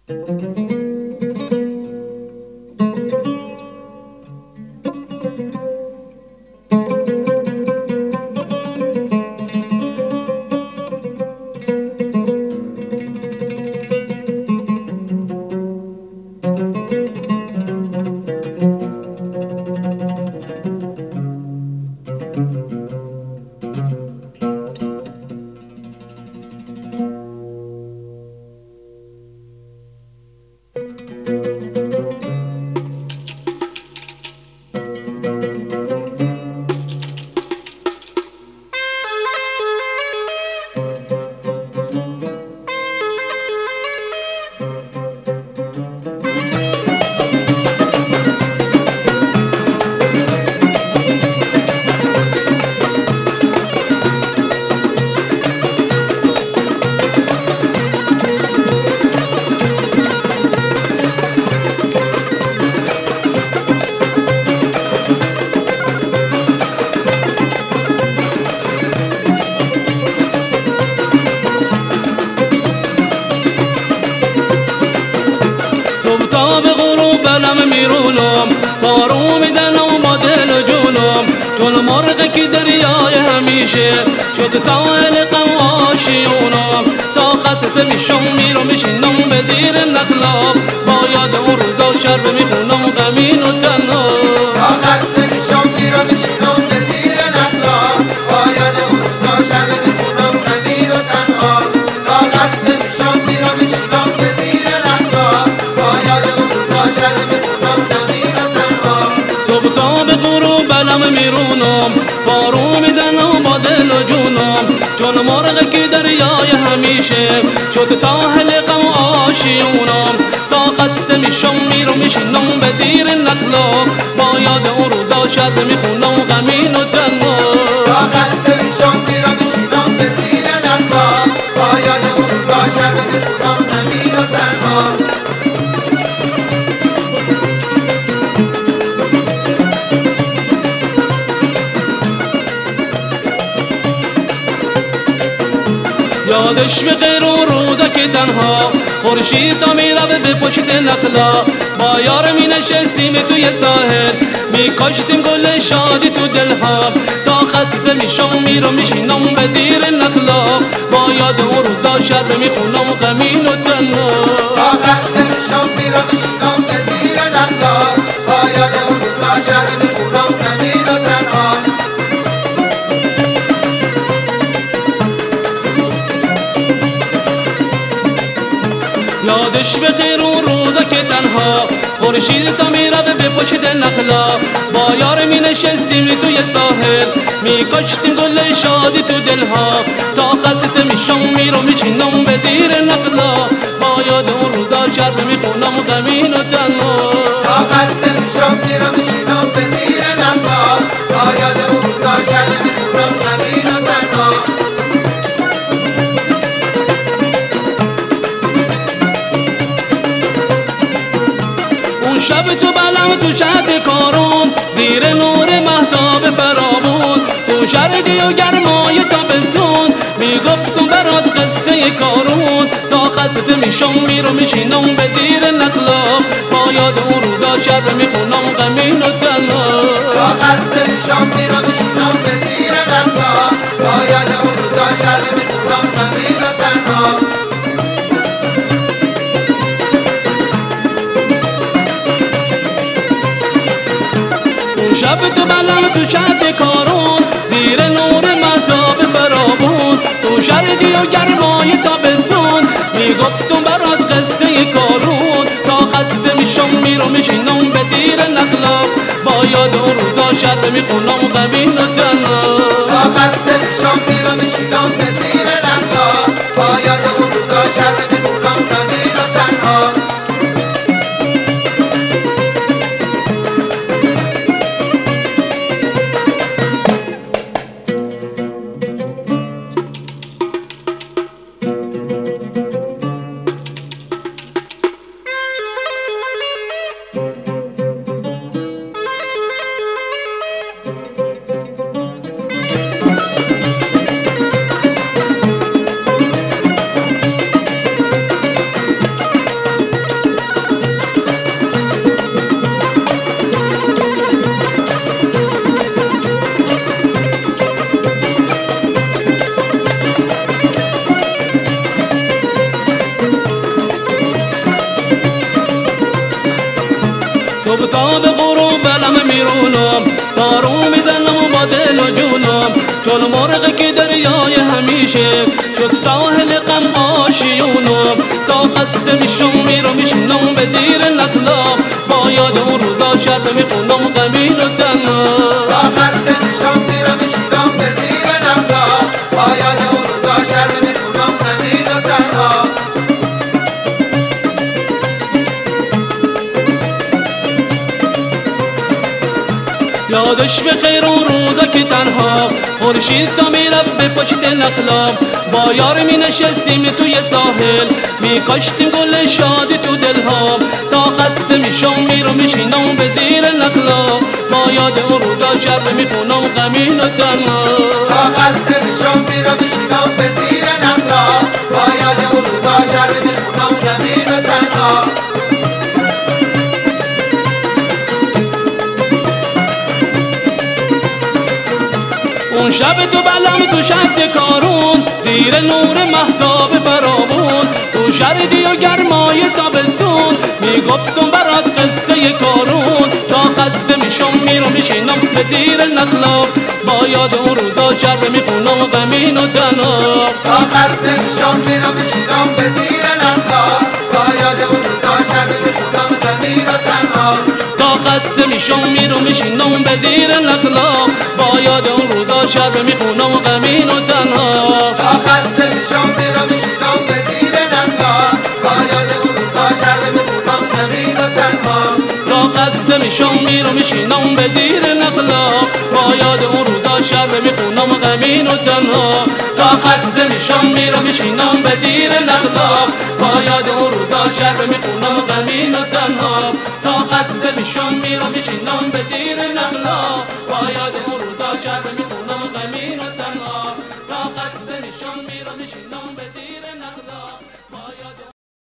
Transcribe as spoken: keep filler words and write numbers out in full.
به غروب بلم میرونم بارو میزنم با دل و جونم چون مرغ که دریای همیشه شد ساحل قواشیونم تا قصد میشم میرو میشینم به زیر نخلا با یاد اون روزا شرب میخونم غمین و تنها تا قصد میشم میرو میشینم به زیر نخلا با یاد اون روزا شرب میخونم غمین و تنها تا قصد میشم میرو میشینم به زیر نخلا با یاد اون روزا شرب میخونم غمین و تنها صبح تا به غروب بلم میرونم بارو میزنم با دل و جونم چون مرغ که دریای همیشه شد ساحل غم آشیونم تا قصد میشم میرو میشینم به زیر نخلا با یاد اون روزا شب میخونم غمین و تنها تا قصد میشم میرو میشینم به زیر نخلا با یاد اون روزا شب میخونم غمین و تنها یادش به غیر اون روزا که تنها خورشید تا میرفت به پشت نخلا با یار می نشستیم توی ساحل می کاشتیم گل شادی تو دلها تا خسته میشم میرو میشینم به زیر نخلا با یاد اون روزا شب میخونم غمین و تنها تا قصد میشم میرو میشینم به زیر نخلا با یاد اون روزا شب میخونم غمین و تنها یادش به غیر اون روزا که تنها خورشید تا میرفت به پشت نخلا با یار می نشستیم توی ساحل می کاشتیم گل شادی تو دلها تا خسته میشم میرو میشینم به زیر نخلا با یاد اون روزا شب میخونم غمین و تنها تا قصد میشم میرو میشینم به زیر نخلا با یاد اون روزا شب میخونم غمین و تنها شب تو بلم تو شهد کارون زیر نور مهتاب فرامون تو شرقی و گرمای تابستون میگفتم برات قصه کارون تا قصد میشم میرو میشینم به زیر نخلا با یاد اون روزا شب میخونم غمین و تنها تا قصد میشم میرو میشینم به زیر نخلا با یاد اون روزا شب میخونم غمین و تنها شب تو بلم تو شهد کارون زیر نور مهتاب فرامون تو شرقی و گرمای تابستون میگفتم برات قصه کارون تا قصد میشم میرو میشینم به زیر نخلا با یاد اون روزا شب میخونم غمین و تنها تا قصد میشم میرو میشینم به زیر نخلا با یاد اون روزا شب میخونم غمین و تنها تا به غروب بلم میرونم دارو میزنم با دل و جونم چون مرغ که دریای همیشه شد ساحل غم آشیونم تا قصد میشم میرم میشنم به زیر نخلا با یاد اون روزا شب میخونم غمین و تنها تا قصد میشم میرم میشنم به زیر نخلا با یاد اون روزا شب میخونم غمین و تنها یادش به خیر اون روزا که تنها خورشید تا میرفت به پشت نخلا با یار می نشستیم توی ساحل می کاشتیم گل شادی تو دلها تا قصد میشم میرم میشینم به زیر نخلا با یاد اون روزا شب میخونم غمین و تنها تا قصد میشم میرم میشینم به زیر نخلا با یاد اون روزا شب میخونم غمین و تنها اون شب تو بلم تو شد کارون زیر نور مهتاب فراوون تو شردی و گرمای تابستون میگفتم برات قصه کارون تا قصد میشم میرم میشینم به زیر نخلا با یاد اون روزا شب میخونم غمین و تنها تا قصد میشم میرم میشینم به زیر نخلا با یاد اون روزا شب میخونم غمین و تنها تا قصد میشم میرم میشینم به زیر نخلا با یاد اون روزا شب میخونم غمین و تنها تا قصد میشم میرم میشینم به زیر نخلا با یاد اون روزا شب میخونم غمین و تنها تا قصد میشم میرم میشینم به زیر نخلا با یاد اون روزا شب میخونم غمین و تنها تا قصد میشم میرم میشینم به زیر نخلا با یاد اون روزا شب میخونم غمین و تنها تا قصد میشم میرم میشینم